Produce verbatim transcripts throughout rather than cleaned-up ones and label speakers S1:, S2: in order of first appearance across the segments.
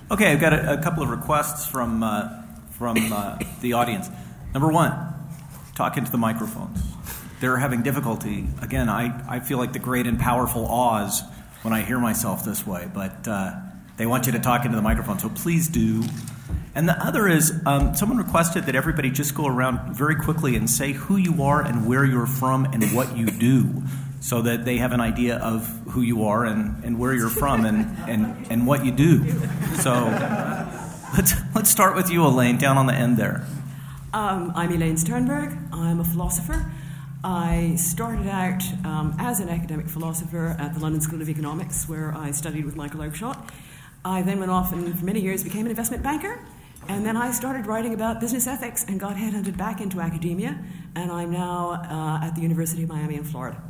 S1: Okay, I've got a, a couple of requests from uh, from uh, the audience. Number one, talk into the microphones. They're having difficulty. Again, I, I feel like the great and powerful Oz when I hear myself this way, but uh, they want you to talk into the microphone, so please do. And the other is, um, someone requested that everybody just go around very quickly and say who you are and where you're from and what you do, so that they have an idea of who you are and, and where you're from and, and, and what you do. So let's let's start with you, Elaine, down on the end there.
S2: Um, I'm Elaine Sternberg. I'm a philosopher. I started out um, as an academic philosopher at the London School of Economics, where I studied with Michael Oakeshott. I then went off and for many years became an investment banker. And then I started writing about business ethics and got headhunted back into academia. And I'm now uh, at the University of Miami in Florida.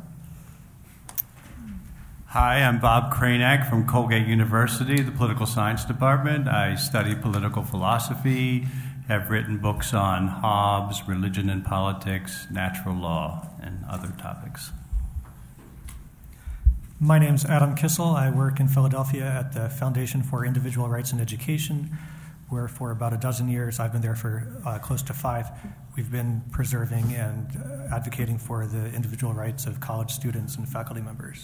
S3: Hi, I'm Bob Kranak from Colgate University, the Political Science Department. I study political philosophy, have written books on Hobbes, religion and politics, natural law, and other topics.
S4: My name's Adam Kissel. I work in Philadelphia at the Foundation for Individual Rights in Education, where for about a dozen years, I've been there for uh, close to five, we've been preserving and uh, advocating for the individual rights of college students and faculty members.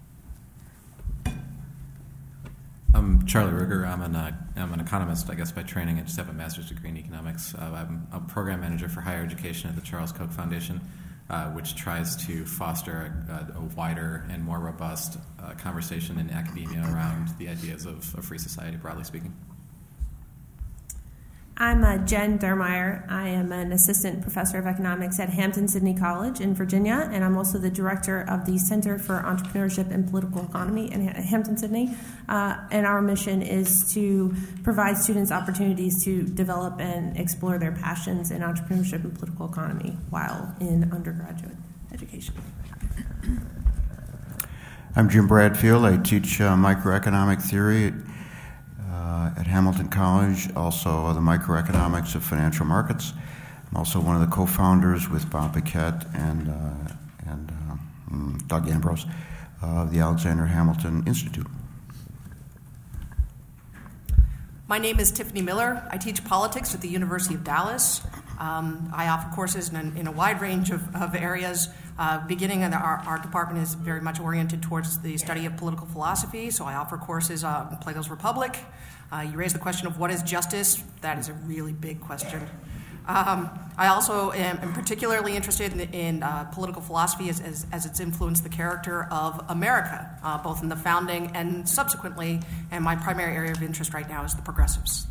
S5: I'm Charlie Ruger. I'm an, uh, I'm an economist, I guess, by training. I just have a master's degree in economics. Uh, I'm a program manager for higher education at the Charles Koch Foundation, uh, which tries to foster a, a wider and more robust uh, conversation in academia around the ideas of a free society, broadly speaking.
S6: I'm uh, Jen Thurmeyer. I am an assistant professor of economics at Hampton-Sydney College in Virginia, and I'm also the director of the Center for Entrepreneurship and Political Economy in Hampton-Sydney. Uh, and our mission is to provide students opportunities to develop and explore their passions in entrepreneurship and political economy while in undergraduate education.
S7: I'm Jim Bradfield. I teach uh, microeconomic theory Uh, at Hamilton College, also the microeconomics of financial markets. I'm also one of the co-founders with Bob Paquette and, uh, and uh, Doug Ambrose of the Alexander Hamilton Institute.
S8: My name is Tiffany Miller. I teach politics at the University of Dallas. Um, I offer courses in a, in a wide range of, of areas. Uh, beginning, in our, our department is very much oriented towards the study of political philosophy, so I offer courses on uh, Plato's Republic. Uh, you raised the question of what is justice. That is a really big question. Um, I also am, am particularly interested in, in uh, political philosophy as, as, as it's influenced the character of America, uh, both in the founding and subsequently, and my primary area of interest right now is the progressives.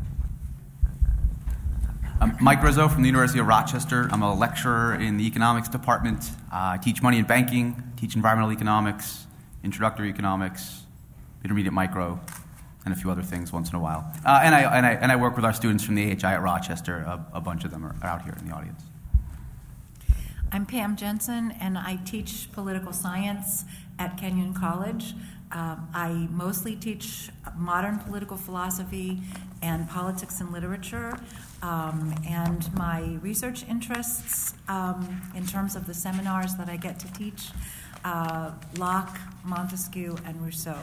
S9: I'm Mike Rizzo from the University of Rochester. I'm a lecturer in the economics department. Uh, I teach money and banking, teach environmental economics, introductory economics, intermediate micro, and a few other things once in a while. Uh, and, I, and, I, and I work with our students from the A H I at Rochester. A, a bunch of them are out here in the audience.
S10: I'm Pam Jensen, and I teach political science at Kenyon College. Um, I mostly teach modern political philosophy and politics and literature. Um, and my research interests um, in terms of the seminars that I get to teach, uh, Locke, Montesquieu, and Rousseau.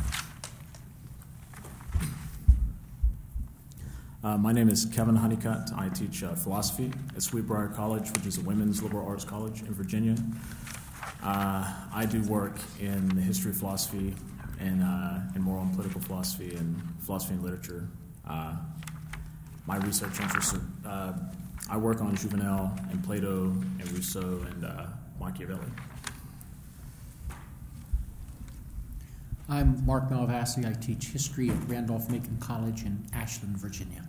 S11: Uh, my name is Kevin Honeycutt. I teach uh, philosophy at Sweetbriar College, which is a women's liberal arts college in Virginia. Uh, I do work in the history of philosophy and, uh, and moral and political philosophy and philosophy and literature. Uh, my research interests are, uh, I work on Juvenal and Plato and Rousseau and uh, Machiavelli.
S12: I'm Mark Malvasi. I teach history at Randolph-Macon College in Ashland, Virginia.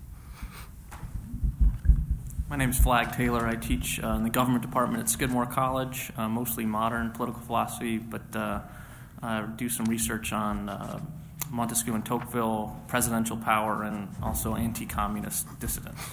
S13: My name is Flag Taylor. I teach uh, in the government department at Skidmore College, uh, mostly modern political philosophy, but uh, I do some research on uh, Montesquieu and Tocqueville, presidential power, and also anti-communist dissidents.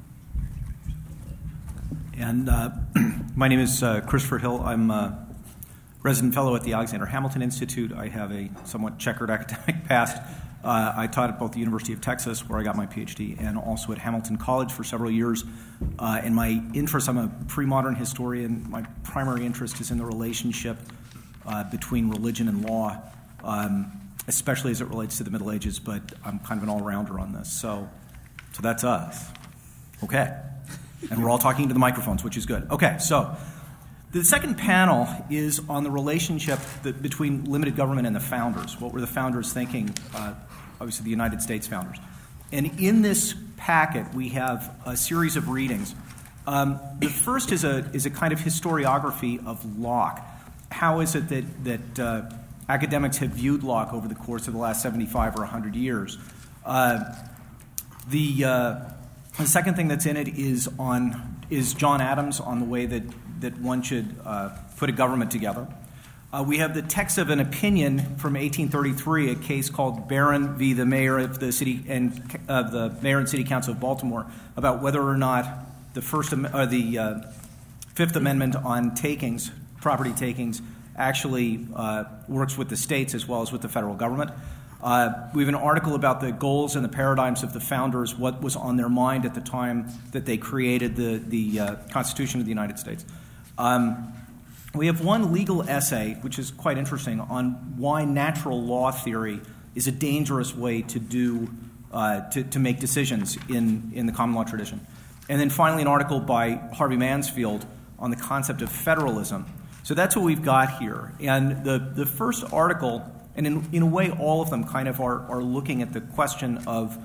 S1: And uh, my name is uh, Christopher Hill. I'm a resident fellow at the Alexander Hamilton Institute. I have a somewhat checkered academic past. Uh, I taught at both the University of Texas, where I got my PhD, and also at Hamilton College for several years. Uh, and my interest, I'm a pre-modern historian. My primary interest is in the relationship uh, between religion and law. Um, especially as it relates to the Middle Ages, but I'm kind of an all-rounder on this. So, so that's us. Okay. And we're all talking into the microphones, which is good. Okay, so the second panel is on the relationship that, between limited government and the founders. What were the founders thinking? Uh, obviously, the United States founders. And in this packet, we have a series of readings. Um, the first is a is a kind of historiography of Locke. How is it that that uh, academics have viewed Locke over the course of the last seventy-five or one hundred years? Uh, the uh, the second thing that's in it is on is John Adams on the way that that one should uh, put a government together. Uh, we have the text of an opinion from eighteen thirty-three, a case called Barron v. the Mayor of the City and of uh, the Mayor and City Council of Baltimore, about whether or not the first or the uh, Fifth Amendment on takings, property takings, actually uh, works with the states as well as with the federal government. Uh, we have an article about the goals and the paradigms of the founders, what was on their mind at the time that they created the the uh, Constitution of the United States. Um, We have one legal essay, which is quite interesting, on why natural law theory is a dangerous way to do uh, to, to make decisions in, in the common law tradition. And then finally, an article by Harvey Mansfield on the concept of federalism. So that's what we've got here. And the, the first article, and in, in a way all of them kind of are, are looking at the question of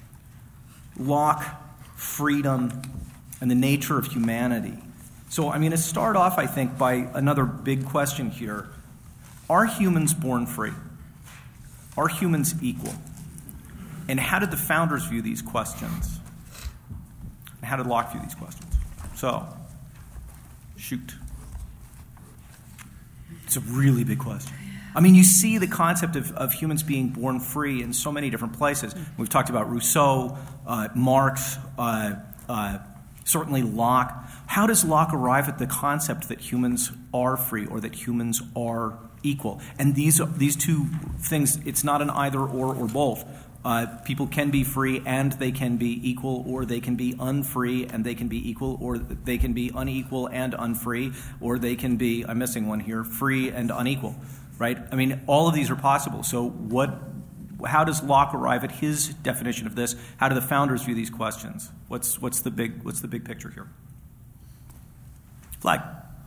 S1: Locke, freedom, and the nature of humanity. So I'm going to start off, I think, by another big question here. Are humans born free? Are humans equal? And how did the founders view these questions? And how did Locke view these questions? So, shoot. It's a really big question. I mean, you see the concept of, of humans being born free in so many different places. We've talked about Rousseau, uh, Marx, uh, uh, certainly Locke. How does Locke arrive at the concept that humans are free or that humans are equal? And these these two things, it's not an either or or both. Uh, people can be free and they can be equal, or they can be unfree and they can be equal, or they can be unequal and unfree, or they can be, I'm missing one here, free and unequal, right? I mean, all of these are possible. So what? How does Locke arrive at his definition of this? How do the founders view these questions? What's what's the big what's the big picture here? Flag.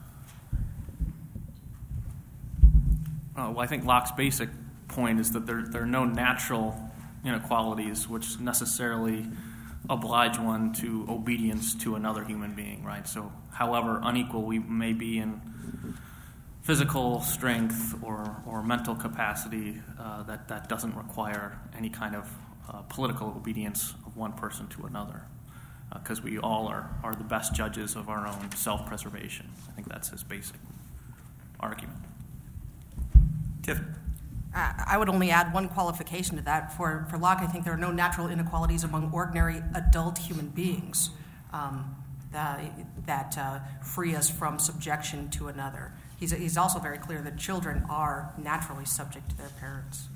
S13: Uh, well, I think Locke's basic point is that there, there are no natural inequalities which necessarily oblige one to obedience to another human being, right? So however unequal we may be in physical strength or, or mental capacity, uh, that, that doesn't require any kind of uh, political obedience of one person to another, because uh, we all are, are the best judges of our own self-preservation. I think that's his basic argument.
S1: Tiff?
S8: Uh, I would only add one qualification to that. For, for Locke, I think there are no natural inequalities among ordinary adult human beings um, that, that uh, free us from subjection to another. He's, he's also very clear that children are naturally subject to their parents.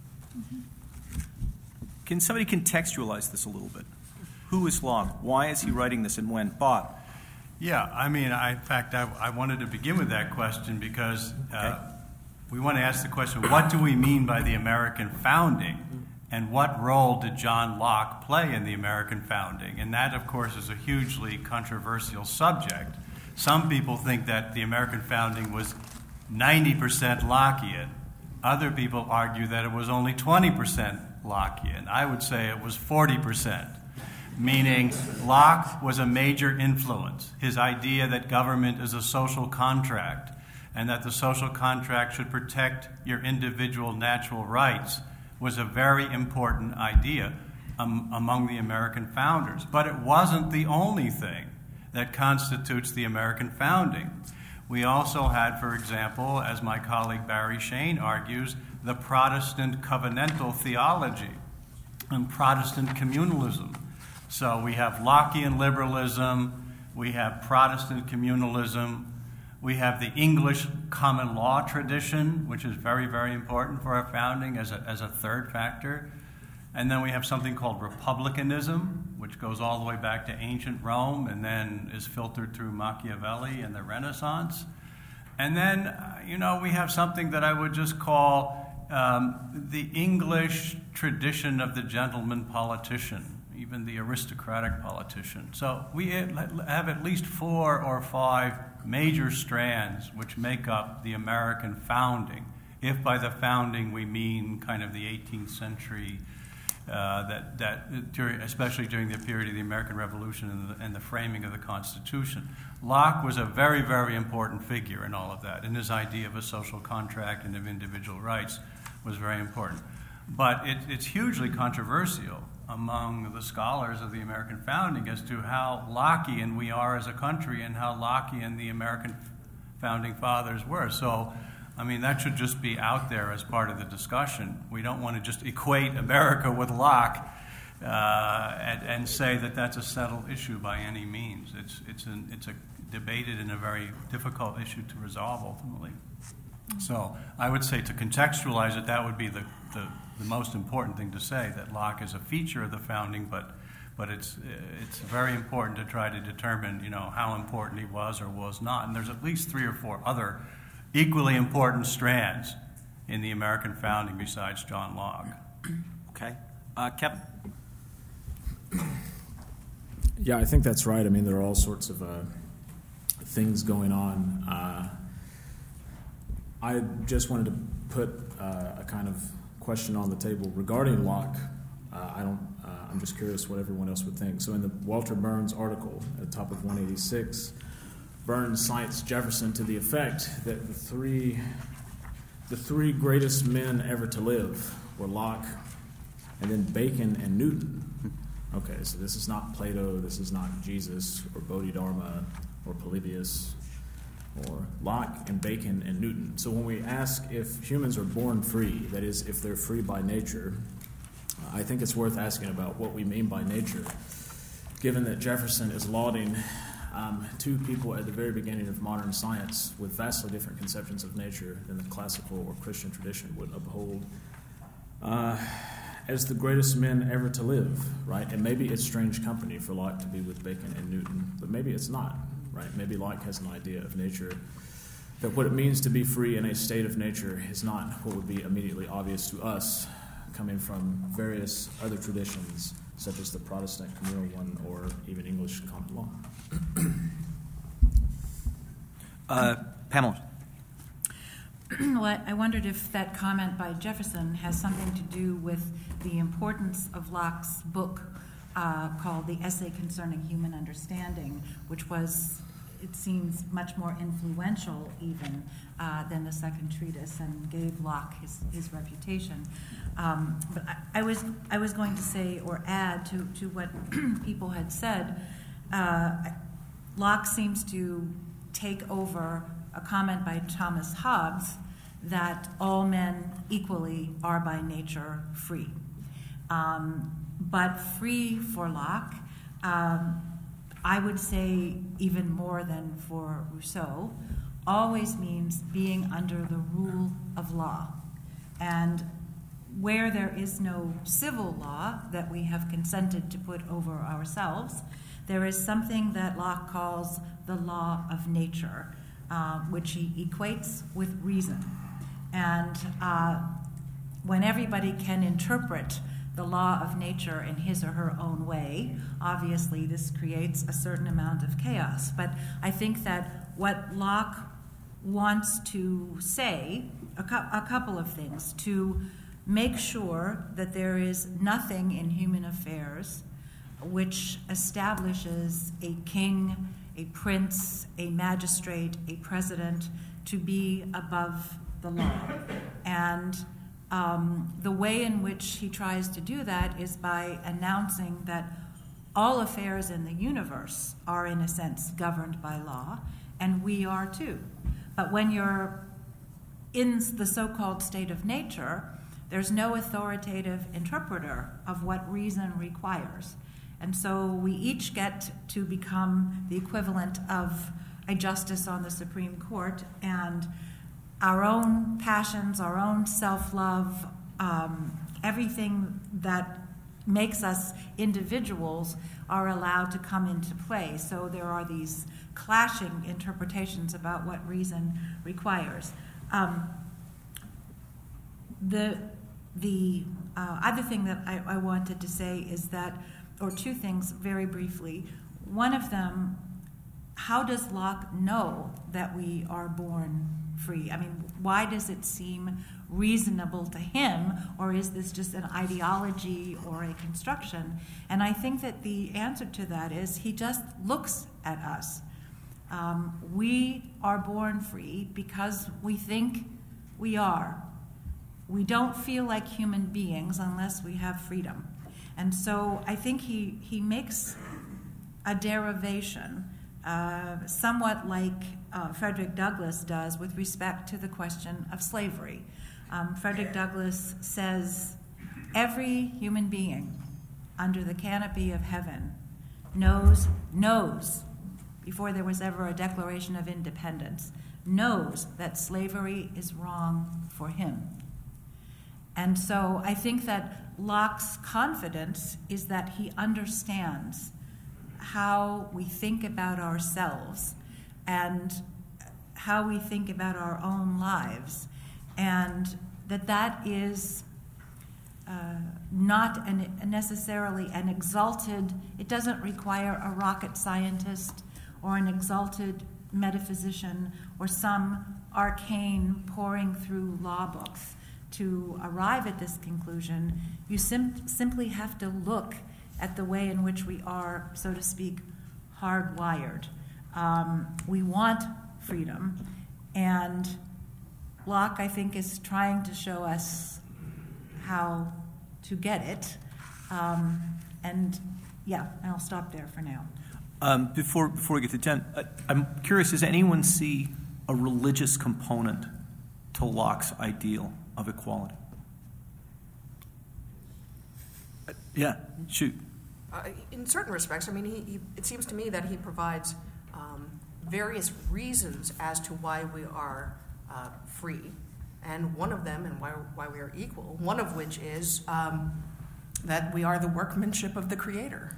S1: Can somebody contextualize this a little bit? Who is Locke? Why is he writing this and when? Bob?
S3: Yeah, I mean, I, in fact, I, I wanted to begin with that question because uh, okay. we want to ask the question, what do we mean by the American founding? And what role did John Locke play in the American founding? And that, of course, is a hugely controversial subject. Some people think that the American founding was ninety percent Lockean. Other people argue that it was only twenty percent Lockean. I would say it was forty percent, meaning Locke was a major influence. His idea that government is a social contract and that the social contract should protect your individual natural rights was a very important idea um, among the American founders. But it wasn't the only thing that constitutes the American founding. We also had, for example, as my colleague Barry Shane argues, the Protestant covenantal theology and Protestant communalism. So we have Lockean liberalism, we have Protestant communalism, we have the English common law tradition, which is very, very important for our founding as a, as a third factor. And then we have something called republicanism, which goes all the way back to ancient Rome and then is filtered through Machiavelli and the Renaissance. And then, uh, you know, we have something that I would just call um, the English tradition of the gentleman politician, even the aristocratic politician. So we have at least four or five major strands which make up the American founding. If by the founding we mean kind of the eighteenth century, uh, that, that during, especially during the period of the American Revolution and the, and the framing of the Constitution. Locke was a very, very important figure in all of that, and his idea of a social contract and of individual rights was very important. But it, it's hugely controversial among the scholars of the American founding as to how Lockean we are as a country and how Lockean the American founding fathers were. So, I mean, that should just be out there as part of the discussion. We don't want to just equate America with Locke uh, and, and say that that's a settled issue by any means. It's, it's, an, it's a debated and a very difficult issue to resolve ultimately. So I would say to contextualize it, that would be the, the, the most important thing to say, that Locke is a feature of the founding, but but it's it's very important to try to determine, you know, how important he was or was not. And there's at least three or four other equally important strands in the American founding besides John Locke.
S1: Okay. Uh, Kevin?
S11: Yeah, I think that's right. I mean, there are all sorts of uh, things going on. Uh, I just wanted to put uh, a kind of question on the table regarding Locke. Uh, I don't. Uh, I'm just curious what everyone else would think. So, in the Walter Burns article at the top of one eighty-six, Burns cites Jefferson to the effect that the three, the three greatest men ever to live were Locke, and then Bacon and Newton. Okay, so this is not Plato. This is not Jesus or Bodhidharma or Polybius, or Locke and Bacon and Newton. So when we ask if humans are born free, that is, if they're free by nature, I think it's worth asking about what we mean by nature, given that Jefferson is lauding um, two people at the very beginning of modern science with vastly different conceptions of nature than the classical or Christian tradition would uphold, uh, as the greatest men ever to live, right? And maybe it's strange company for Locke to be with Bacon and Newton, but maybe it's not. Right? Maybe Locke has an idea of nature, that what it means to be free in a state of nature is not what would be immediately obvious to us, coming from various other traditions, such as the Protestant communal one or even English common law.
S1: uh, Pamela.
S10: Well, I wondered if that comment by Jefferson has something to do with the importance of Locke's book Uh, called The Essay Concerning Human Understanding, which was, it seems, much more influential even uh, than the second treatise, and gave Locke his, his reputation. Um, but I, I was I was going to say or add to, to what people had said, uh, Locke seems to take over a comment by Thomas Hobbes that all men equally are by nature free. Um, But free for Locke, um, I would say even more than for Rousseau, always means being under the rule of law. And where there is no civil law that we have consented to put over ourselves, there is something that Locke calls the law of nature, uh, which he equates with reason. And uh, when everybody can interpret the law of nature in his or her own way, obviously this creates a certain amount of chaos. But I think that what Locke wants to say, a, cu- a couple of things, to make sure that there is nothing in human affairs which establishes a king, a prince, a magistrate, a president to be above the law. And Um, the way in which he tries to do that is by announcing that all affairs in the universe are, in a sense, governed by law, and we are too. But when you're in the so-called state of nature, there's no authoritative interpreter of what reason requires. And so we each get to become the equivalent of a justice on the Supreme Court, and our own passions, our own self-love, um, everything that makes us individuals are allowed to come into play. So there are these clashing interpretations about what reason requires. Um, the the uh, other thing that I, I wanted to say is that, or two things very briefly. One of them, how does Locke know that we are born free? I mean, why does it seem reasonable to him, or is this just an ideology or a construction? And I think that the answer to that is he just looks at us. Um, we are born free because we think we are. We don't feel like human beings unless we have freedom. And so I think he, he makes a derivation, uh, somewhat like uh, Frederick Douglass does with respect to the question of slavery. Um, Frederick Douglass says, every human being under the canopy of heaven knows, knows, before there was ever a Declaration of Independence, knows that slavery is wrong for him. And so I think that Locke's confidence is that he understands how we think about ourselves and how we think about our own lives, and that that is uh, not an, necessarily an exalted, it doesn't require a rocket scientist or an exalted metaphysician or some arcane pouring through law books to arrive at this conclusion. You sim- simply have to look at the way in which we are, so to speak, hardwired. Um, we want freedom, and Locke, I think, is trying to show us how to get it. Um, and yeah, I'll stop there for now.
S1: Um, before before we get to Jen, uh, I'm curious, does anyone see a religious component to Locke's ideal of equality? Uh, yeah, shoot.
S8: Uh, in certain respects, I mean, he, he, it seems to me that he provides um, various reasons as to why we are uh, free, and one of them, and why, why we are equal, one of which is um, that we are the workmanship of the Creator.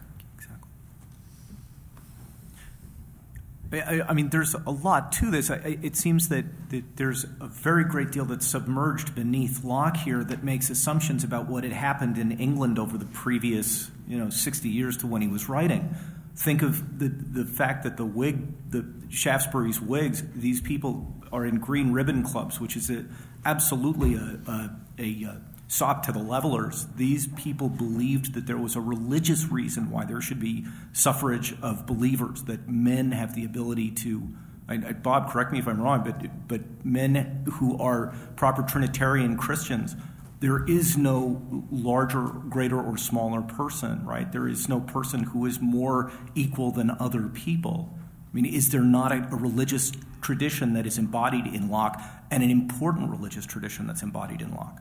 S1: I, I mean, there's a lot to this. I, it seems that, that there's a very great deal that's submerged beneath Locke here that makes assumptions about what had happened in England over the previous, you know, sixty years to when he was writing. Think of the the fact that the Whig, the Shaftesbury's Whigs, these people are in green ribbon clubs, which is a, absolutely a, a, a, a sop to the levelers. These people believed that there was a religious reason why there should be suffrage of believers, that men have the ability to, I, I, Bob, correct me if I'm wrong, but, but men who are proper Trinitarian Christians, there is no larger, greater, or smaller person, right? There is no person who is more equal than other people. I mean, is there not a, a religious tradition that is embodied in Locke, and an important religious tradition that's embodied in Locke?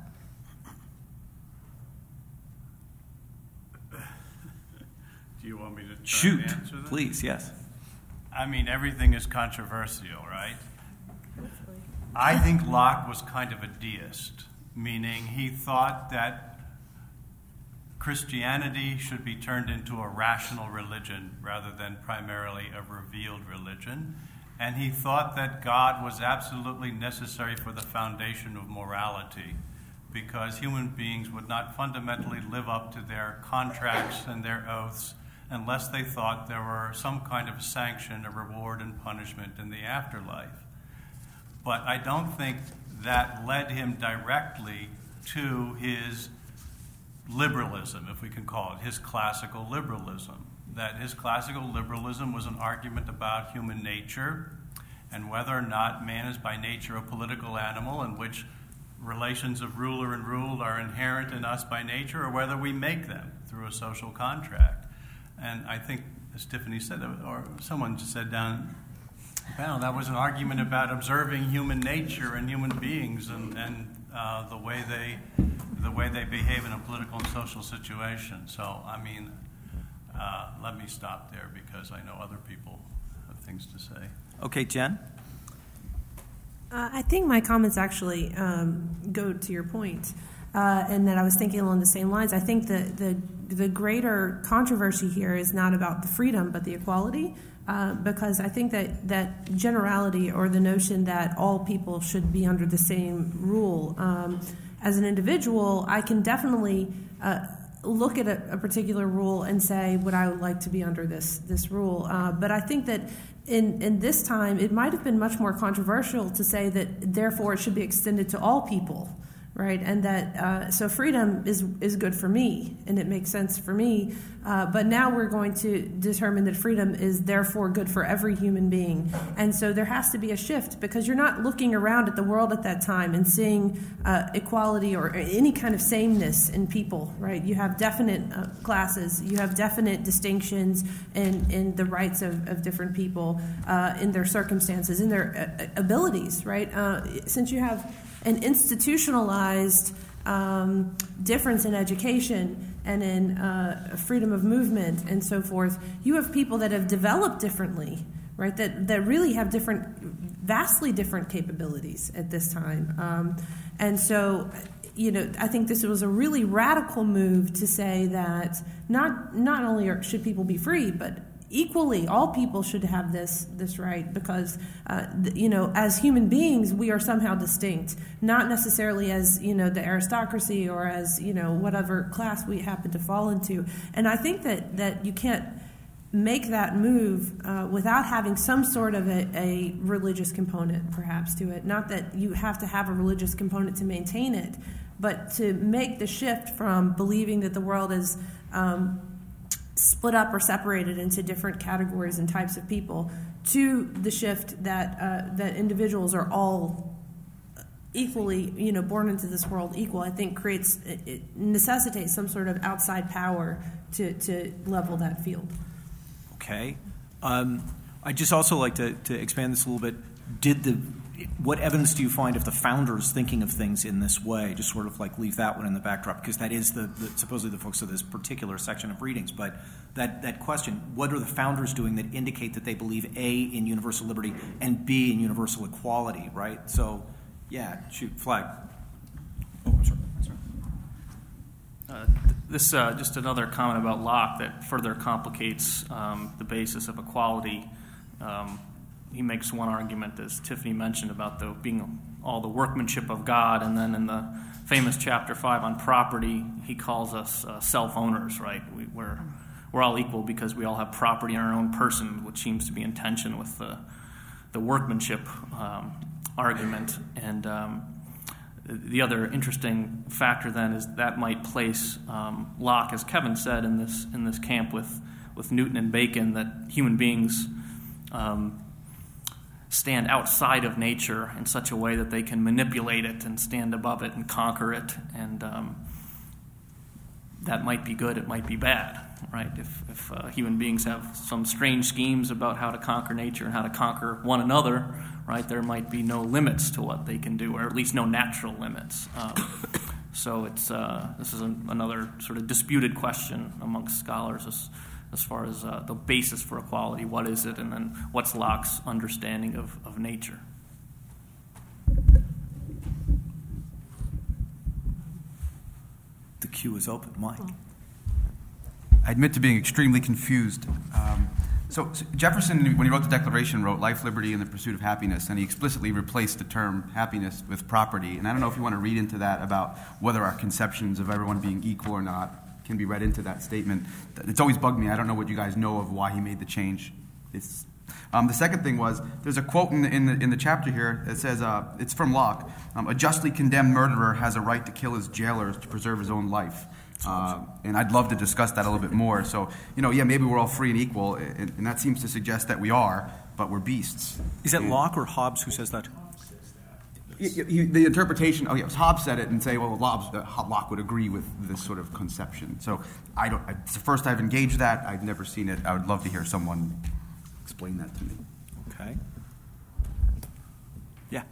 S3: Do you want me to try
S1: Shoot,
S3: and answer that?
S1: Please, yes.
S3: I mean, everything is controversial, right? I think Locke was kind of a deist, meaning he thought that Christianity should be turned into a rational religion rather than primarily a revealed religion. And he thought that God was absolutely necessary for the foundation of morality, because human beings would not fundamentally live up to their contracts and their oaths unless they thought there were some kind of sanction, a reward and punishment in the afterlife. But I don't think that led him directly to his liberalism, if we can call it, his classical liberalism. That his classical liberalism was an argument about human nature and whether or not man is by nature a political animal in which relations of ruler and ruled are inherent in us by nature, or whether we make them through a social contract. And I think, as Tiffany said, or someone just said down the panel, that was an argument about observing human nature and human beings and, and uh, the way they the way they behave in a political and social situation. So, I mean, uh, let me stop there because I know other people have things to say.
S1: Okay, Jen?
S6: Uh, I think my comments actually um, go to your point, uh, and that I was thinking along the same lines. I think the, the the greater controversy here is not about the freedom, but the equality, uh, because I think that, that generality, or the notion that all people should be under the same rule, um, as an individual, I can definitely uh, look at a, a particular rule and say, would I like to be under this this rule? Uh, but I think that in, in this time, it might have been much more controversial to say that, therefore, it should be extended to all people, right? And that, uh, so freedom is is good for me, and it makes sense for me. Uh, but now we're going to determine that freedom is therefore good for every human being. And so there has to be a shift, because you're not looking around at the world at that time and seeing uh, equality or any kind of sameness in people, right? You have definite uh, classes, you have definite distinctions in, in the rights of, of different people, uh, in their circumstances, in their uh, abilities, right? Uh, since you have an institutionalized um, difference in education and in uh, freedom of movement and so forth, you have people that have developed differently, right, that, that really have different, vastly different capabilities at this time. Um, and so, you know, I think this was a really radical move to say that not, not only are, should people be free, but equally, all people should have this this right, because uh, th- you know, as human beings, we are somehow distinct, not necessarily as, you know, the aristocracy or as, you know, whatever class we happen to fall into. And I think that that you can't make that move uh, without having some sort of a, a religious component, perhaps, to it. Not that you have to have a religious component to maintain it, but to make the shift from believing that the world is um, split up or separated into different categories and types of people, to the shift that uh, that individuals are all equally, you know, born into this world equal, I think creates, it necessitates some sort of outside power to, to level that field.
S1: Okay. Um, I'd just also like to, to expand this a little bit. Did the What evidence do you find of the founders thinking of things in this way? Just sort of like leave that one in the backdrop, because that is the, the supposedly the focus of this particular section of readings. But that, that question, what are the founders doing that indicate that they believe A, in universal liberty, and B, in universal equality, right? So, yeah, shoot, flag. Oh, I'm sorry. I'm sorry.
S13: Uh, this uh, just another comment about Locke that further complicates um, the basis of equality. Um, He makes one argument, as Tiffany mentioned, about the being all the workmanship of God, and then in the famous chapter five on property, he calls us uh, self-owners, right? We, we're we're all equal because we all have property in our own person, which seems to be in tension with the the workmanship um, argument. And um, the other interesting factor then is that might place um, Locke, as Kevin said, in this in this camp with with Newton and Bacon, that human beings Um, stand outside of nature in such a way that they can manipulate it and stand above it and conquer it, and um, that might be good, it might be bad, right? If, if uh, human beings have some strange schemes about how to conquer nature and how to conquer one another, right, there might be no limits to what they can do, or at least no natural limits. Um, so it's uh, this is an, another sort of disputed question amongst scholars as, as far as uh, the basis for equality. What is it? And then what's Locke's understanding of, of nature?
S1: The queue is open. Mike.
S9: I admit to being extremely confused. Um, so, so Jefferson, when he wrote the Declaration, wrote life, liberty, and the pursuit of happiness, and he explicitly replaced the term happiness with property. And I don't know if you want to read into that about whether our conceptions of everyone being equal or not can be read into that statement. It's always bugged me. I don't know what you guys know of why he made the change. It's, um, the second thing was, there's a quote in the, in the, in the chapter here that says, uh, it's from Locke, um, a justly condemned murderer has a right to kill his jailers to preserve his own life. Uh, and I'd love to discuss that a little bit more. So, you know, yeah, maybe we're all free and equal, and, and that seems to suggest that we are, but we're beasts.
S1: Is that
S9: and,
S1: Locke or Hobbes who says that?
S9: You, you, the interpretation, oh yes, Hobbes said it and say, well, Hobbes, uh, Locke would agree with this sort of conception. So I don't, I, it's the first I've engaged that. I've never seen it. I would love to hear someone explain that to me.
S1: Okay. Yeah.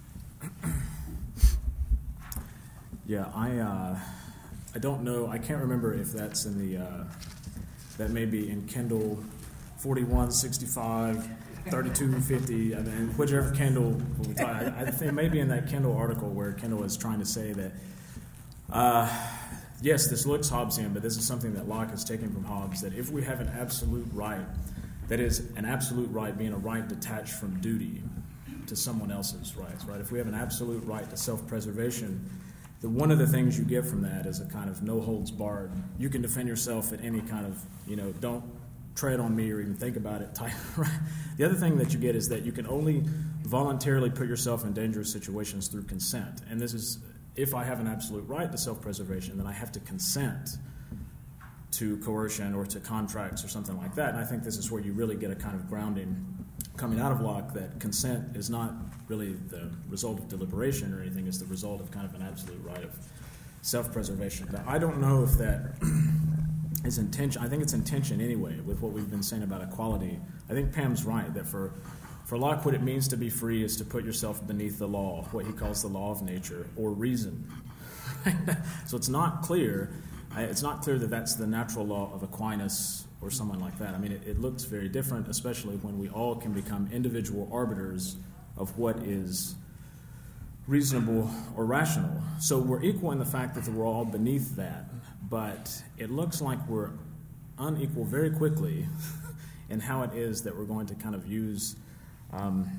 S11: Yeah, I uh, I don't know. I can't remember if that's in the, uh, that may be in Kendall forty-one sixty-five. thirty-two fifty, I mean, whichever Kendall, we talk, I, I think maybe in that Kendall article where Kendall is trying to say that, uh, yes, this looks Hobbesian, but this is something that Locke has taken from Hobbes, that if we have an absolute right, that is an absolute right being a right detached from duty to someone else's rights, right? If we have an absolute right to self-preservation, the one of the things you get from that is a kind of no holds barred. You can defend yourself at any kind of, you know, don't tread on me or even think about it type. The other thing that you get is that you can only voluntarily put yourself in dangerous situations through consent. And this is, if I have an absolute right to self-preservation, then I have to consent to coercion or to contracts or something like that. And I think this is where you really get a kind of grounding coming out of Locke that consent is not really the result of deliberation or anything, it's the result of kind of an absolute right of self-preservation. Now, I don't know if that is intention. I think it's intention anyway with what we've been saying about equality. I think Pam's right that for, for Locke, what it means to be free is to put yourself beneath the law, what he calls the law of nature, or reason. So it's not clear. It's not clear that that's the natural law of Aquinas or someone like that. I mean, it, it looks very different, especially when we all can become individual arbiters of what is reasonable or rational. So we're equal in the fact that we're all beneath that, but it looks like we're unequal very quickly in how it is that we're going to kind of use um,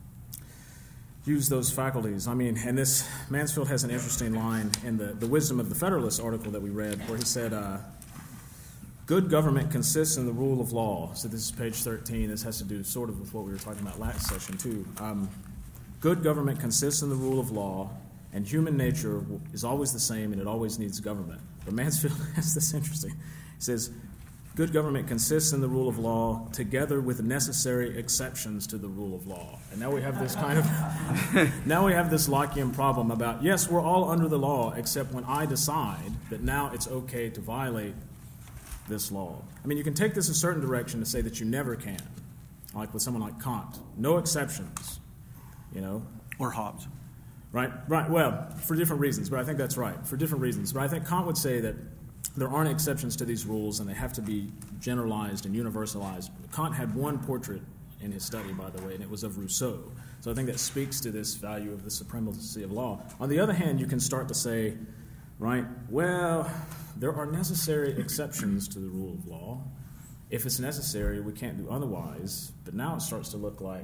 S11: use those faculties. I mean, and this, Mansfield has an interesting line in the, the Wisdom of the Federalist article that we read where he said, uh, good government consists in the rule of law. So this is page thirteen. This has to do sort of with what we were talking about last session, too. Um, good government consists in the rule of law, and human nature is always the same, and it always needs government. But Mansfield has this interesting. He says, good government consists in the rule of law together with necessary exceptions to the rule of law. And now we have this kind of, now we have this Lockean problem about, yes, we're all under the law, except when I decide that now it's okay to violate this law. I mean, you can take this a certain direction to say that you never can, like with someone like Kant. No exceptions, you know.
S1: Or Hobbes.
S11: Right, right. Well, for different reasons, but I think that's right, for different reasons. But I think Kant would say that there aren't exceptions to these rules, and they have to be generalized and universalized. Kant had one portrait in his study, by the way, and it was of Rousseau. So I think that speaks to this value of the supremacy of law. On the other hand, you can start to say, right, well, there are necessary exceptions to the rule of law. If it's necessary, we can't do otherwise. But now it starts to look like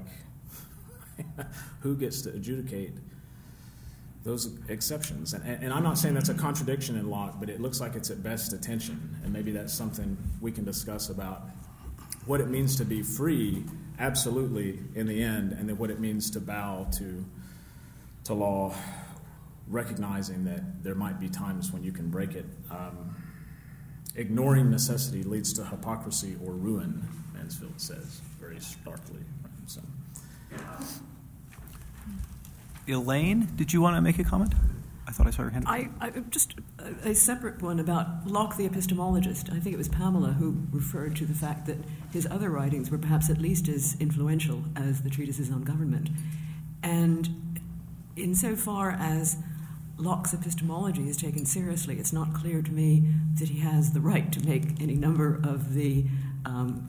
S11: who gets to adjudicate those exceptions. And, and I'm not saying that's a contradiction in Locke, but it looks like it's at best a tension. And maybe that's something we can discuss about what it means to be free, absolutely, in the end, and then what it means to bow to, to law, recognizing that there might be times when you can break it. Um, ignoring necessity leads to hypocrisy or ruin, Mansfield says, very starkly. So.
S1: Elaine, did you want to make a comment? I thought I saw your hand.
S2: I, I just a, a separate one about Locke the epistemologist. I think it was Pamela who referred to the fact that his other writings were perhaps at least as influential as the treatises on government. And insofar as Locke's epistemology is taken seriously, it's not clear to me that he has the right to make any number of the, um,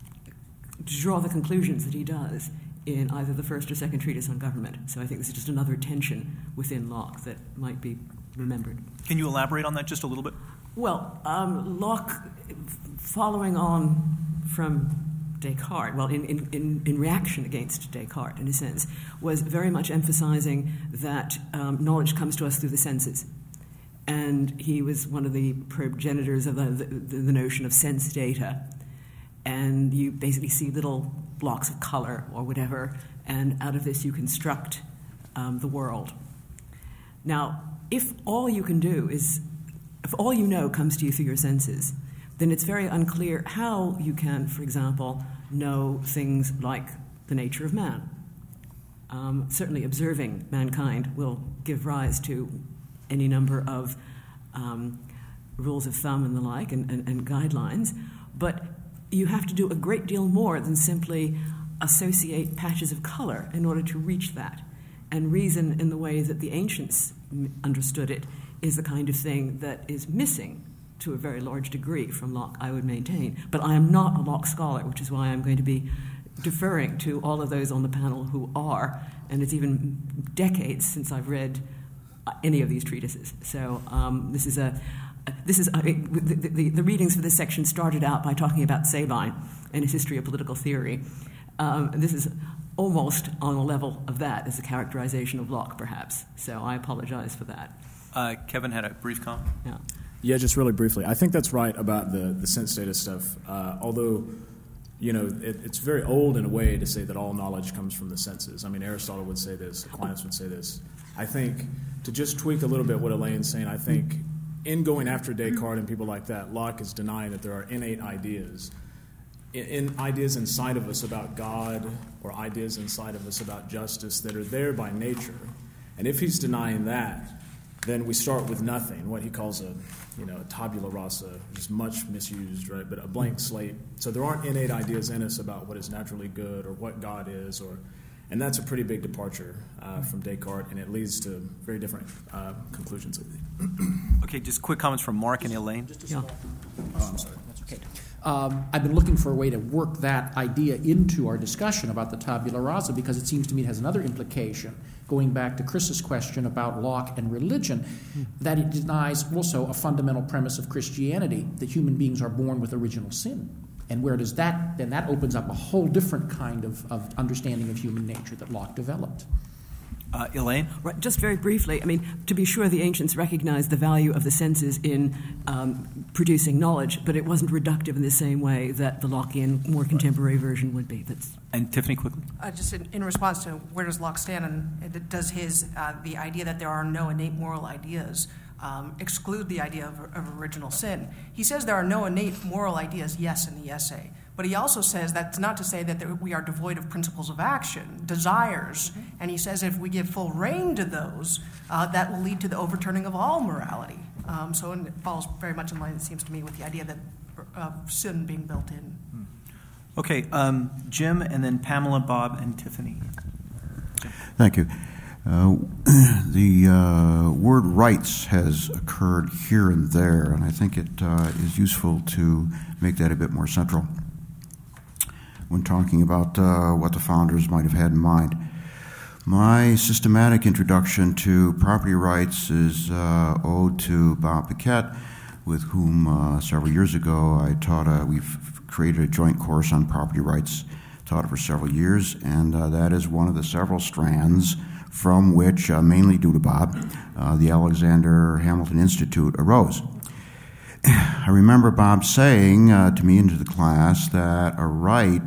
S2: to draw the conclusions that he does in either the first or second treatise on government. So I think this is just another tension within Locke that might be remembered.
S1: Can you elaborate on that just a little bit?
S2: Well, um, Locke, following on from Descartes, well, in, in, in, in reaction against Descartes, in a sense, was very much emphasizing that um, knowledge comes to us through the senses. And he was one of the progenitors of the, the, the notion of sense data. And you basically see little blocks of color or whatever, and out of this you construct um, the world. Now, if all you can do is, if all you know comes to you through your senses, then it's very unclear how you can, for example, know things like the nature of man. Um, certainly observing mankind will give rise to any number of um, rules of thumb and the like, and, and, and guidelines, but you have to do a great deal more than simply associate patches of color in order to reach that. And reason in the way that the ancients understood it is the kind of thing that is missing to a very large degree from Locke, I would maintain. But I am not a Locke scholar, which is why I'm going to be deferring to all of those on the panel who are, and it's even decades since I've read any of these treatises. So um, this is a This is uh, the, the, the readings for this section started out by talking about Sabine and his history of political theory. Um, and this is almost on a level of that as a characterization of Locke, perhaps. So I apologize for that.
S1: Uh, Kevin had a brief comment.
S2: Yeah.
S11: Yeah, just really briefly. I think that's right about the, the sense data stuff. Uh, although, you know, it, it's very old in a way to say that all knowledge comes from the senses. I mean, Aristotle would say this, Aquinas would say this. I think to just tweak a little bit what Elaine's saying, I think in going after Descartes and people like that, Locke is denying that there are innate ideas. In, in ideas inside of us about God or ideas inside of us about justice that are there by nature. And if he's denying that, then we start with nothing, what he calls a, you know, a tabula rasa, which is much misused, right? But a blank slate. So there aren't innate ideas in us about what is naturally good or what God is, or, and that's a pretty big departure uh, from Descartes, and it leads to very different uh, conclusions.
S1: Okay, just quick comments from Mark and Elaine.
S2: Yeah.
S12: Oh, I'm sorry. That's okay. Um, I've been looking for a way to work that idea into our discussion about the tabula rasa because it seems to me it has another implication, going back to Chris's question about Locke and religion, that it denies also a fundamental premise of Christianity, that human beings are born with original sin. And where does that, then that opens up a whole different kind of, of understanding of human nature that Locke developed.
S1: Uh, Elaine?
S2: Right, just very briefly, I mean, to be sure, the ancients recognized the value of the senses in um, producing knowledge, but it wasn't reductive in the same way that the Lockean, more contemporary version would be. That's
S1: And Tiffany, quickly.
S8: Uh, just in, in response to where does Locke stand, and it, does his uh, the idea that there are no innate moral ideas um, exclude the idea of, of original sin? He says there are no innate moral ideas, yes, in the essay. But he also says that's not to say that there, we are devoid of principles of action, desires. Mm-hmm. And he says if we give full rein to those, uh, that will lead to the overturning of all morality. Um, so it falls very much in line, it seems to me, with the idea that uh, sin being built in.
S1: Okay, um, Jim, and then Pamela, Bob, and Tiffany.
S7: Thank you. Uh, the uh, word rights has occurred here and there, and I think it uh, is useful to make that a bit more central when talking about uh, what the founders might have had in mind. My systematic introduction to property rights is uh, owed to Bob Paquette, with whom uh, several years ago I taught a, we've created a joint course on property rights, taught it for several years, and uh, that is one of the several strands from which, uh, mainly due to Bob, uh, the Alexander Hamilton Institute arose. I remember Bob saying uh, to me into the class that a right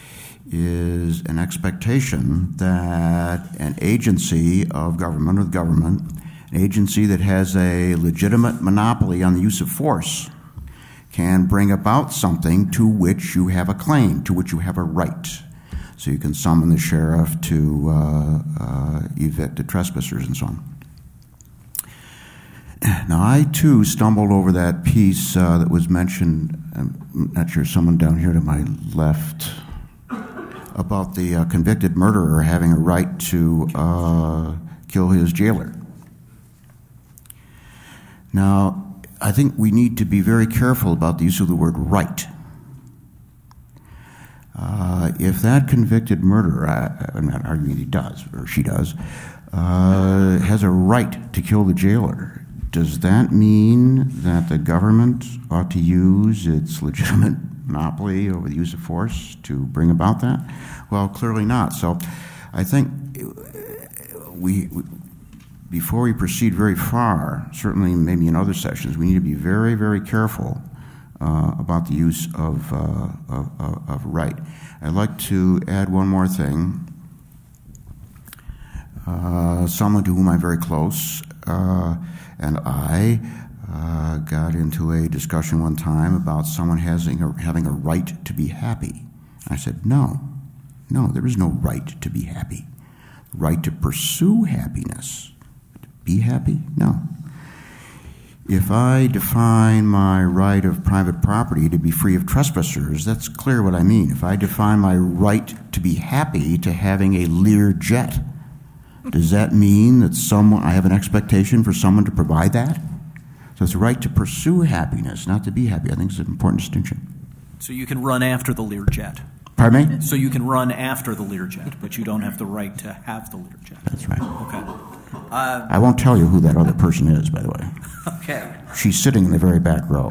S7: is an expectation that an agency of government or the government, an agency that has a legitimate monopoly on the use of force, can bring about something to which you have a claim, to which you have a right. So you can summon the sheriff to uh, uh, evict the trespassers and so on. Now, I, too, stumbled over that piece uh, that was mentioned, I'm not sure, someone down here to my left, about the uh, convicted murderer having a right to uh, kill his jailer. Now, I think we need to be very careful about the use of the word right. Uh, if that convicted murderer, I, I'm not arguing he does, or she does, uh, has a right to kill the jailer, does that mean that the government ought to use its legitimate monopoly over the use of force to bring about that? Well, clearly not. So I think we, we before we proceed very far, certainly maybe in other sessions, we need to be very, very careful uh, about the use of, uh, of, of, of right. I'd like to add one more thing. Uh, someone to whom I'm very close uh, and I uh, got into a discussion one time about someone having a, having a right to be happy. I said, no, no, there is no right to be happy. Right to pursue happiness. Be happy? No. If I define my right of private property to be free of trespassers, that's clear what I mean. If I define my right to be happy to having a Lear jet, does that mean that someone, I have an expectation for someone to provide that? So it's a right to pursue happiness, not to be happy. I think it's an important distinction.
S1: So you can run after the Lear jet.
S7: Pardon me?
S1: So you can run after the Lear jet, but you don't have the right to have the Lear jet.
S7: That's right.
S1: Okay. Uh,
S7: I won't tell you who that other person is, by the way.
S1: Okay.
S7: She's sitting in the very back row.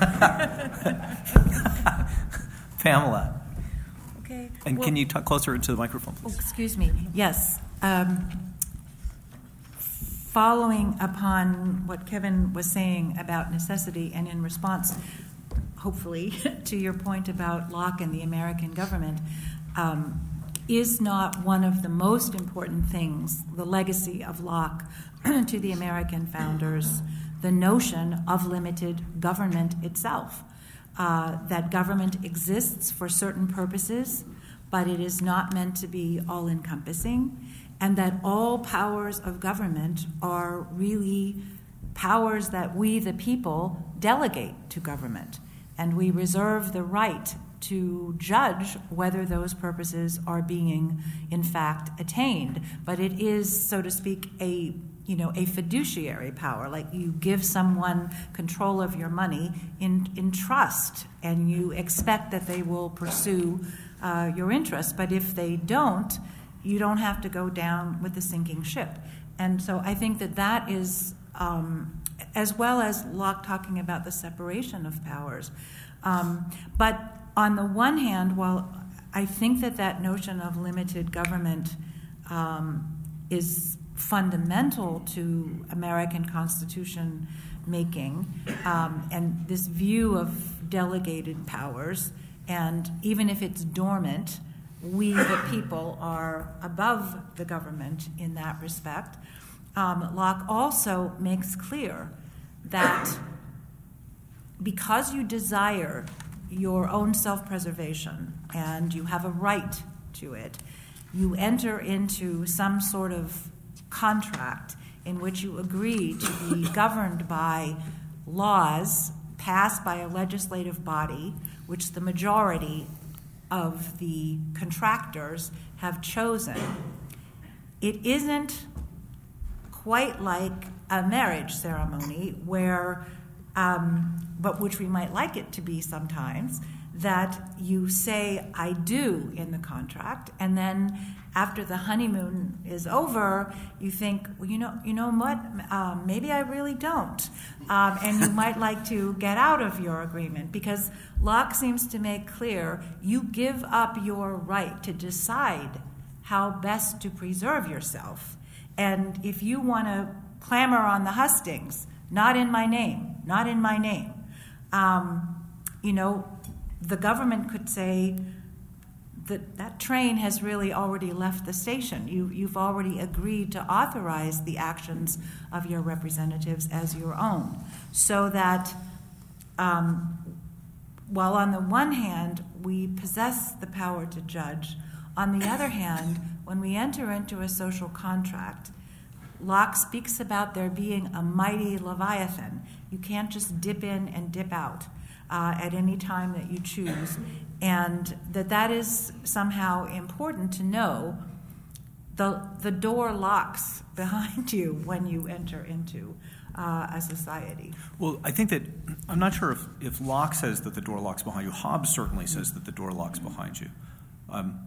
S1: Pamela.
S10: Okay.
S1: And
S10: well,
S1: can you talk closer into the microphone, please?
S10: Oh, excuse me. Yes. Um, following upon what Kevin was saying about necessity, and in response, hopefully, to your point about Locke and the American government, um, is not one of the most important things, the legacy of Locke to the American founders, the notion of limited government itself, uh, that government exists for certain purposes, but it is not meant to be all-encompassing, and that all powers of government are really powers that we, the people, delegate to government, and we reserve the right to judge whether those purposes are being, in fact, attained. But it is, so to speak, a you know a fiduciary power. Like you give someone control of your money in in trust, and you expect that they will pursue uh, your interests. But if they don't, you don't have to go down with the sinking ship. And so I think that that is, um, as well as Locke talking about the separation of powers. Um, but on the one hand, while I think that that notion of limited government um, is fundamental to American Constitution making, um, and this view of delegated powers, and even if it's dormant, we, the people, are above the government in that respect. Um, Locke also makes clear that because you desire your own self-preservation and you have a right to it, you enter into some sort of contract in which you agree to be governed by laws passed by a legislative body, which the majority of the contractors have chosen. It isn't quite like a marriage ceremony where, um, but which we might like it to be sometimes, that you say, I do in the contract, and then after the honeymoon is over, you think, well, you know, you know what, um, maybe I really don't. Um, and you might like to get out of your agreement, because Locke seems to make clear you give up your right to decide how best to preserve yourself. And if you want to clamor on the hustings, not in my name, not in my name, um, you know, the government could say that that train has really already left the station. You, you've already agreed to authorize the actions of your representatives as your own. So that um, while on the one hand we possess the power to judge, on the other hand, when we enter into a social contract, Locke speaks about there being a mighty Leviathan. You can't just dip in and dip out uh, at any time that you choose. And that that is somehow important to know. The, the door locks behind you when you enter into uh, a society.
S1: Well, I think that, I'm not sure if, if Locke says that the door locks behind you. Hobbes certainly says that the door locks behind you. Um,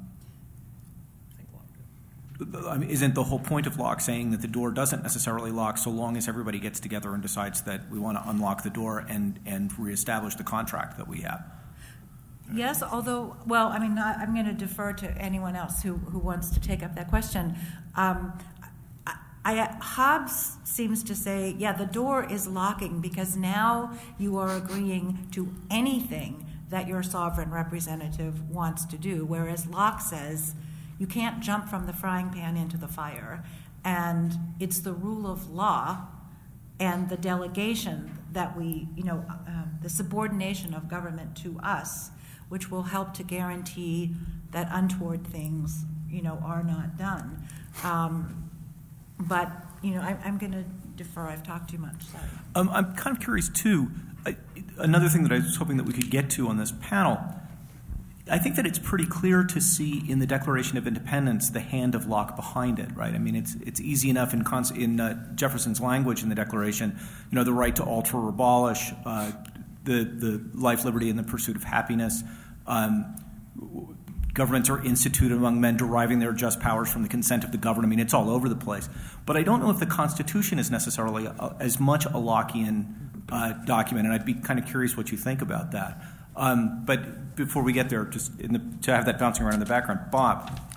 S1: I mean, isn't the whole point of Locke saying that the door doesn't necessarily lock so long as everybody gets together and decides that we want to unlock the door and, and reestablish the contract that we have?
S10: Yes, although, well, I mean, I, I'm going to defer to anyone else who, who wants to take up that question. Um, I, I, Hobbes seems to say, yeah, the door is locking because now you are agreeing to anything that your sovereign representative wants to do, whereas Locke says you can't jump from the frying pan into the fire, and it's the rule of law and the delegation that we, you know, uh, the subordination of government to us, which will help to guarantee that untoward things, you know, are not done. Um, but, you know, I, I'm going to defer. I've talked too much. Sorry.
S1: Um, I'm kind of curious, too. I, another thing that I was hoping that we could get to on this panel, I think that it's pretty clear to see in the Declaration of Independence the hand of Locke behind it, right? I mean, it's it's easy enough in, cons- in uh, Jefferson's language in the Declaration, you know, the right to alter or abolish, uh, the, the life, liberty, and the pursuit of happiness. Um, governments are instituted among men deriving their just powers from the consent of the governed. I mean, it's all over the place. But I don't know if the Constitution is necessarily a, as much a Lockean uh, document, and I'd be kind of curious what you think about that. Um, but before we get there, just in the, to have that bouncing around in the background, Bob.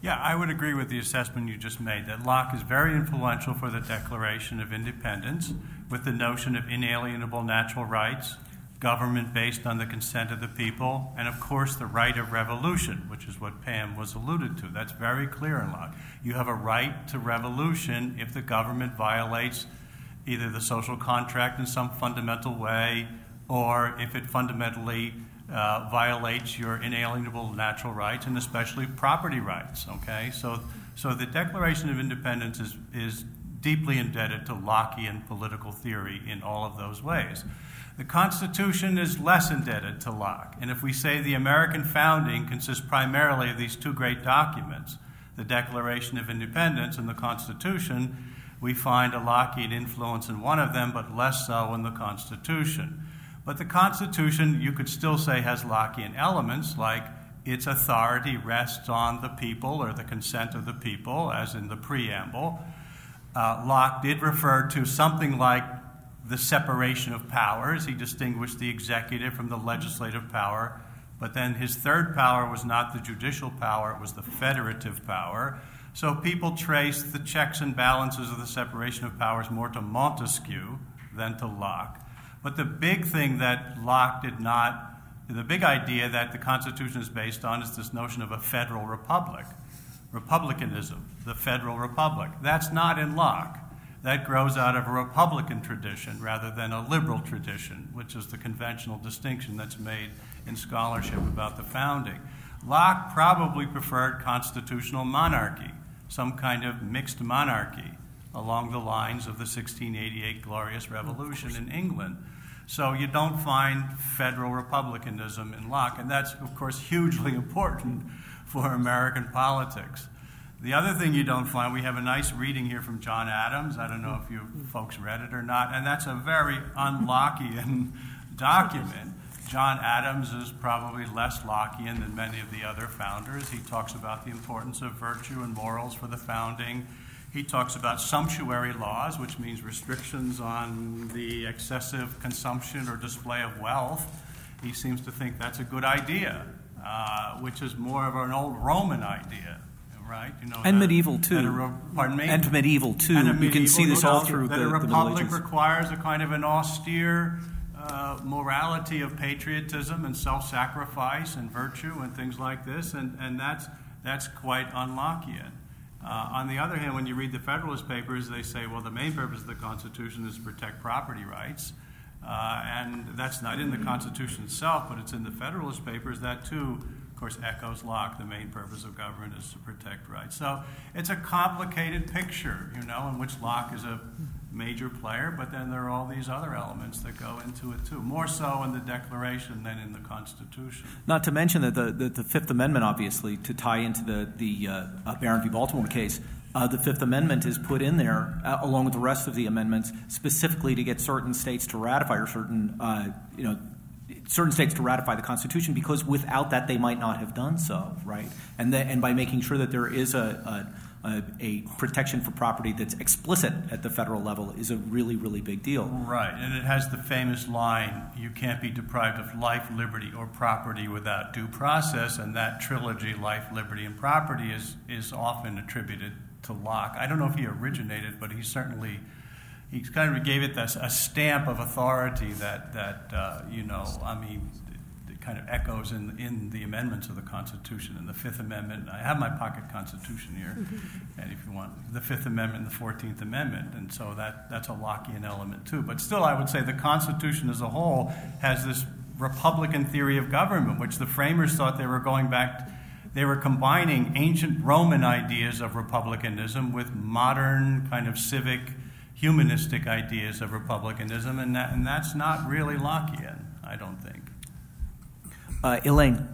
S3: Yeah, I would agree with the assessment you just made, that Locke is very influential for the Declaration of Independence with the notion of inalienable natural rights, government based on the consent of the people, and of course the right of revolution, which is what Pam was alluded to. That's very clear in Locke. You have a right to revolution if the government violates either the social contract in some fundamental way, or if it fundamentally uh, violates your inalienable natural rights, and especially property rights. Okay, so so the Declaration of Independence is is deeply indebted to Lockean political theory in all of those ways. The Constitution is less indebted to Locke, and if we say the American founding consists primarily of these two great documents, the Declaration of Independence and the Constitution, we find a Lockean influence in one of them, but less so in the Constitution. But the Constitution, you could still say, has Lockean elements, like its authority rests on the people or the consent of the people, as in the preamble. Uh, Locke did refer to something like the separation of powers. He distinguished the executive from the legislative power, but then his third power was not the judicial power, it was the federative power. So people trace the checks and balances of the separation of powers more to Montesquieu than to Locke. But the big thing that Locke did not, the big idea that the Constitution is based on is this notion of a federal republic, republicanism, the federal republic. That's not in Locke. That grows out of a Republican tradition rather than a liberal tradition, which is the conventional distinction that's made in scholarship about the founding. Locke probably preferred constitutional monarchy, some kind of mixed monarchy along the lines of the sixteen eighty-eight Glorious Revolution in England. So you don't find federal republicanism in Locke, and that's, of course, hugely important for American politics. The other thing you don't find, we have a nice reading here from John Adams. I don't know if you folks read it or not, and that's a very un-Lockean document. John Adams is probably less Lockean than many of the other founders. He talks about the importance of virtue and morals for the founding. He talks about sumptuary laws, which means restrictions on the excessive consumption or display of wealth. He seems to think that's a good idea, uh, which is more of an old Roman idea. Right, you know,
S1: and
S3: that,
S1: medieval too.
S3: That a, pardon me.
S1: And medieval too.
S3: And
S1: you
S3: medieval,
S1: can see this all
S3: know,
S1: through
S3: that
S1: the,
S3: a
S1: the
S3: republic requires a kind of an austere uh, morality of patriotism and self-sacrifice and virtue and things like this, and and that's that's quite un-Lockean. Uh, on the other hand, when you read the Federalist Papers, they say, well, the main purpose of the Constitution is to protect property rights, uh, and that's not in the Constitution itself, but it's in the Federalist Papers. That too, of course, echoes Locke. The main purpose of government is to protect rights. So it's a complicated picture, you know, in which Locke is a major player, but then there are all these other elements that go into it too, more so in the Declaration than in the Constitution.
S1: Not to mention that the, the, the Fifth Amendment, obviously, to tie into the, the uh, uh, Barron v. Baltimore case, uh, the Fifth Amendment is put in there, uh, along with the rest of the amendments, specifically to get certain states to ratify or certain, uh, you know, certain states to ratify the Constitution, because without that they might not have done so, right? And the, and by making sure that there is a, a, a, a protection for property that's explicit at the federal level is a really, really big deal.
S3: Right, and it has the famous line, you can't be deprived of life, liberty, or property without due process, and that trilogy, life, liberty, and property, is, is often attributed to Locke. I don't know if he originated, but he certainly... He kind of gave it this, a stamp of authority that, that uh, you know, I mean, it, it kind of echoes in, in the amendments of the Constitution and the Fifth Amendment. I have my pocket Constitution here, and if you want, the Fifth Amendment and the Fourteenth Amendment, and so that, that's a Lockean element too. But still, I would say the Constitution as a whole has this Republican theory of government, which the framers thought they were going back, they were combining ancient Roman ideas of republicanism with modern kind of civic humanistic ideas of republicanism, and that, and that's not really Lockean, I don't think.
S1: Uh, Elaine.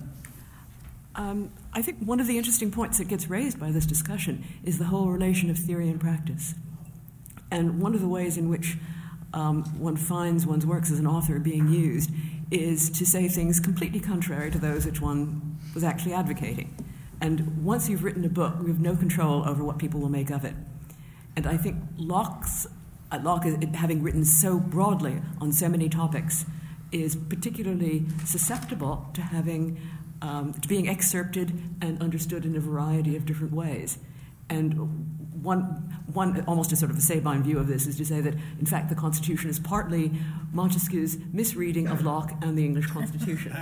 S2: Um, I think one of the interesting points that gets raised by this discussion is the whole relation of theory and practice. And one of the ways in which um, one finds one's works as an author being used is to say things completely contrary to those which one was actually advocating. And once you've written a book, you have no control over what people will make of it. And I think Locke's, uh, Locke, having written so broadly on so many topics, is particularly susceptible to having um, being excerpted and understood in a variety of different ways. And one, one almost a sort of a Sabine view of this is to say that, in fact, the Constitution is partly Montesquieu's misreading of Locke and the English Constitution.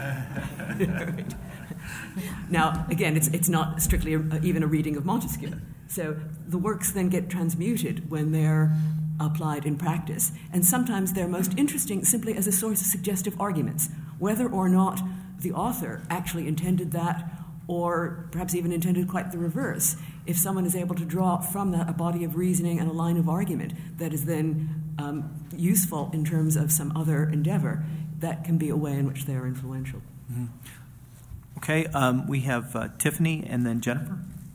S2: Now, again, it's, it's not strictly a, even a reading of Montesquieu. So the works then get transmuted when they're applied in practice. And sometimes they're most interesting simply as a source of suggestive arguments, whether or not the author actually intended that or perhaps even intended quite the reverse. If someone is able to draw from that a body of reasoning and a line of argument that is then um, useful in terms of some other endeavor, that can be a way in which they are influential.
S1: Mm-hmm. Okay, um, we have uh, Tiffany and then Jennifer.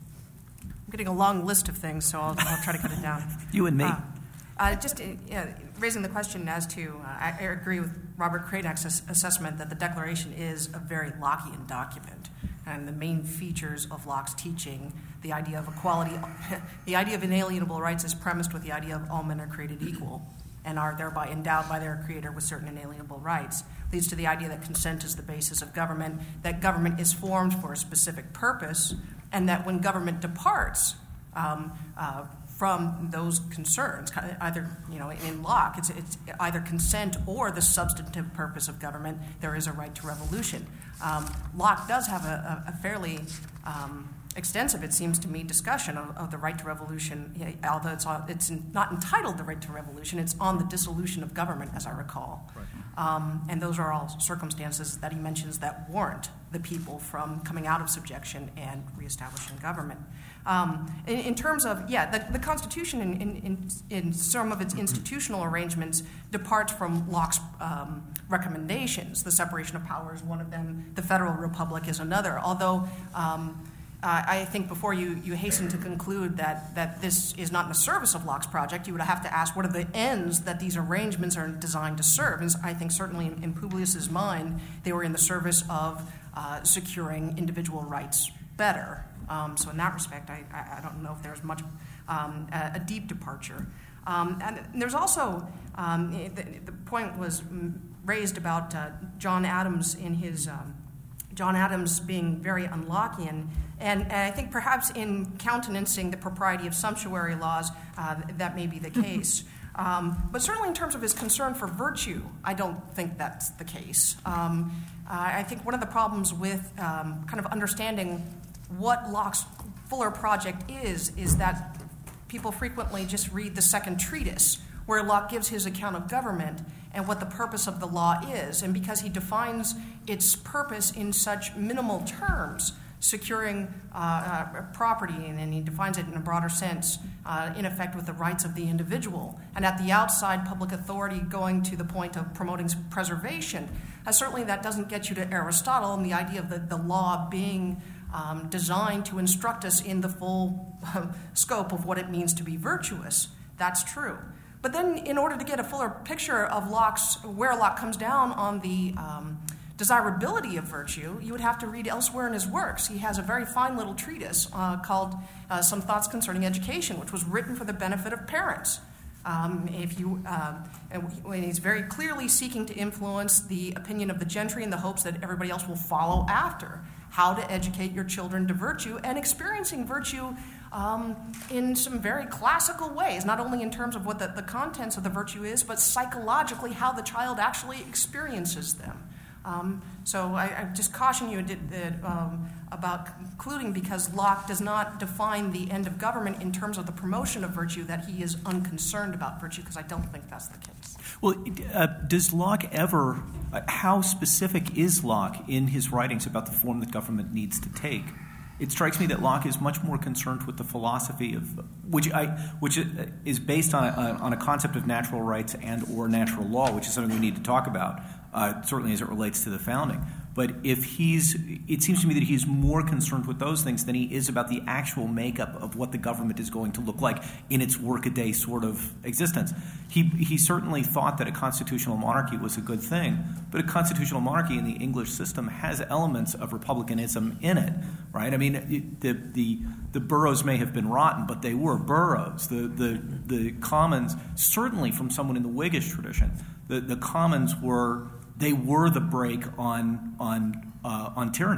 S8: I'm getting a long list of things, so I'll, I'll try to cut it down.
S1: You and me.
S8: Uh, uh, just uh, yeah, raising the question as to, uh, I, I agree with Robert Cranach's ass- assessment that the Declaration is a very Lockean document. And the main features of Locke's teaching, the idea of equality, the idea of inalienable rights is premised with the idea of all men are created equal and are thereby endowed by their creator with certain inalienable rights, leads to the idea that consent is the basis of government, that government is formed for a specific purpose, and that when government departs um, uh, from those concerns, either, you know, in Locke, it's, it's either consent or the substantive purpose of government, there is a right to revolution. Um, Locke does have a, a, a fairly um, extensive, it seems to me, discussion of, of the right to revolution, although it's, on, it's not entitled the right to revolution, it's on the dissolution of government, as I recall. Right. Um, and those are all circumstances that he mentions that warrant the people from coming out of subjection and reestablishing government. Um, in, in terms of, yeah, the, the Constitution in, in, in some of its institutional arrangements departs from Locke's um, recommendations. The separation of powers, one of them, the federal republic is another, although um, Uh, I think before you, you hasten to conclude that, that this is not in the service of Locke's project, you would have to ask what are the ends that these arrangements are designed to serve. And I think certainly in, in Publius's mind, they were in the service of uh, securing individual rights better. Um, so in that respect, I, I, I don't know if there's much um, a, a deep departure. Um, and there's also, um, the, the point was raised about uh, John Adams in his um, John Adams being very un-Lockean, and, and I think perhaps in countenancing the propriety of sumptuary laws, uh, that may be the case. Um, but certainly in terms of his concern for virtue, I don't think that's the case. Um, uh, I think one of the problems with um, kind of understanding what Locke's fuller project is, is that people frequently just read the second treatise, where Locke gives his account of government and what the purpose of the law is. And because he defines its purpose in such minimal terms, securing uh, uh, property, and, and he defines it in a broader sense, uh, in effect with the rights of the individual, and at the outside, public authority going to the point of promoting preservation, uh, certainly that doesn't get you to Aristotle and the idea of the, the law being um, designed to instruct us in the full uh, scope of what it means to be virtuous. That's true. But then in order to get a fuller picture of Locke's, where Locke comes down on the um, desirability of virtue, you would have to read elsewhere in his works. He has a very fine little treatise uh, called uh, Some Thoughts Concerning Education, which was written for the benefit of parents. Um, if you, uh, and he's very clearly seeking to influence the opinion of the gentry in the hopes that everybody else will follow after. How to educate your children to virtue, and experiencing virtue um, in some very classical ways, not only in terms of what the, the contents of the virtue is, but psychologically how the child actually experiences them. Um, so I, I just caution you that, that, um, about concluding, because Locke does not define the end of government in terms of the promotion of virtue, that he is unconcerned about virtue, because I don't think that's the case.
S1: Well, uh, does Locke ever, uh, how specific is Locke in his writings about the form that government needs to take? It strikes me that Locke is much more concerned with the philosophy of, which I, which is based on a, on a concept of natural rights and or natural law, which is something we need to talk about, uh, certainly as it relates to the founding. But if he's, it seems to me that he's more concerned with those things than he is about the actual makeup of what the government is going to look like in its workaday sort of existence. He he certainly thought that a constitutional monarchy was a good thing, but a constitutional monarchy in the English system has elements of republicanism in it, right? I mean, it, the the the boroughs may have been rotten, but they were boroughs. The the the commons, certainly from someone in the Whiggish tradition, the the commons were. They were the brake on on uh, on tyranny.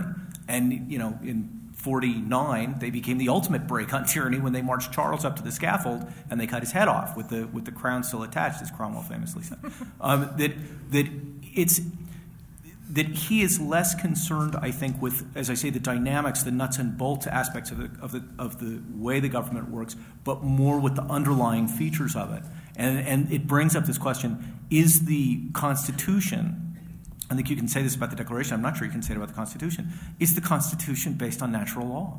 S1: And, you know, in forty-nine, they became the ultimate break on tyranny when they marched Charles up to the scaffold and they cut his head off with the with the crown still attached, as Cromwell famously said. Um, that that it's that he is less concerned, I think, with, as I say, the dynamics, the nuts and bolts aspects of the of the of the way the government works, but more with the underlying features of it. And and it brings up this question: is the Constitution? I think you can say this about the Declaration. I'm not sure you can say it about the Constitution. Is the Constitution based on natural law?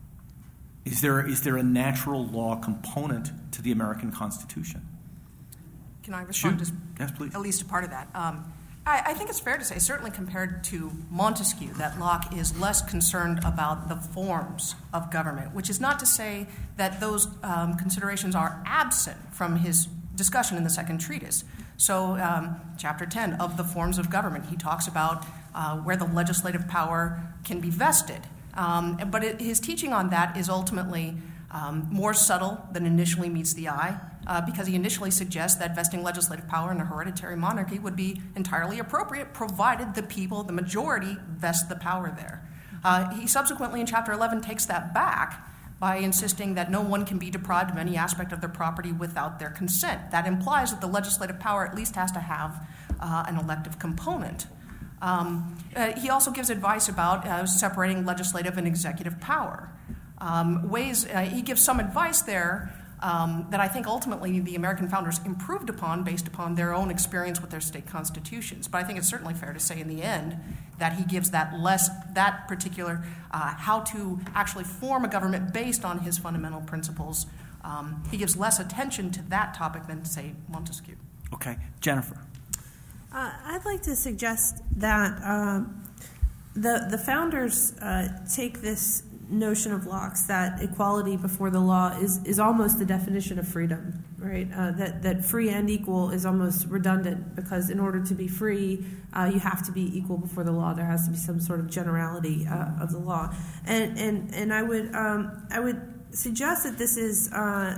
S1: Is there is there a natural law component to the American Constitution?
S8: Can I respond
S1: Shoot.
S8: to
S1: Yes, please.
S8: at least a part of that? Um, I, I think it's fair to say, certainly compared to Montesquieu, that Locke is less concerned about the forms of government, which is not to say that those um, considerations are absent from his discussion in the second treatise. So, um, chapter ten of the forms of government, he talks about uh, where the legislative power can be vested. Um, but it, his teaching on that is ultimately um, more subtle than initially meets the eye, uh, because he initially suggests that vesting legislative power in a hereditary monarchy would be entirely appropriate, provided the people, the majority, vest the power there. Uh, he subsequently, in chapter eleven, takes that back by insisting that no one can be deprived of any aspect of their property without their consent. That implies that the legislative power at least has to have uh, an elective component. Um, uh, he also gives advice about uh, separating legislative and executive power. Um, ways uh, he gives some advice there um, that I think ultimately the American founders improved upon based upon their own experience with their state constitutions. But I think it's certainly fair to say in the end that he gives that less, that particular, uh, how to actually form a government based on his fundamental principles. Um, he gives less attention to that topic than, say, Montesquieu.
S1: Okay. Jennifer.
S6: Uh, I'd like to suggest that um, the, the founders uh, take this notion of Locke's, that equality before the law is, is almost the definition of freedom, right? Uh, that, that free and equal is almost redundant, because in order to be free, uh, you have to be equal before the law. There has to be some sort of generality uh, of the law. And, and, and I would, um, I would suggest that this is uh,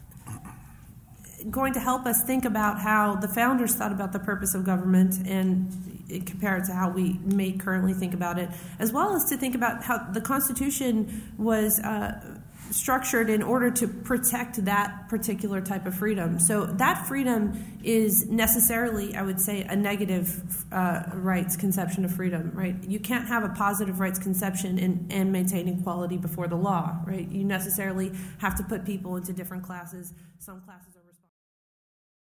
S6: going to help us think about how the founders thought about the purpose of government and compare it to how we may currently think about it, as well as to think about how the Constitution was uh, structured in order to protect that particular type of freedom. So that freedom is necessarily, I would say, a negative uh, rights conception of freedom, right? You can't have a positive rights conception and, and maintain equality before the law, right? You necessarily have to put people into different classes. Some classes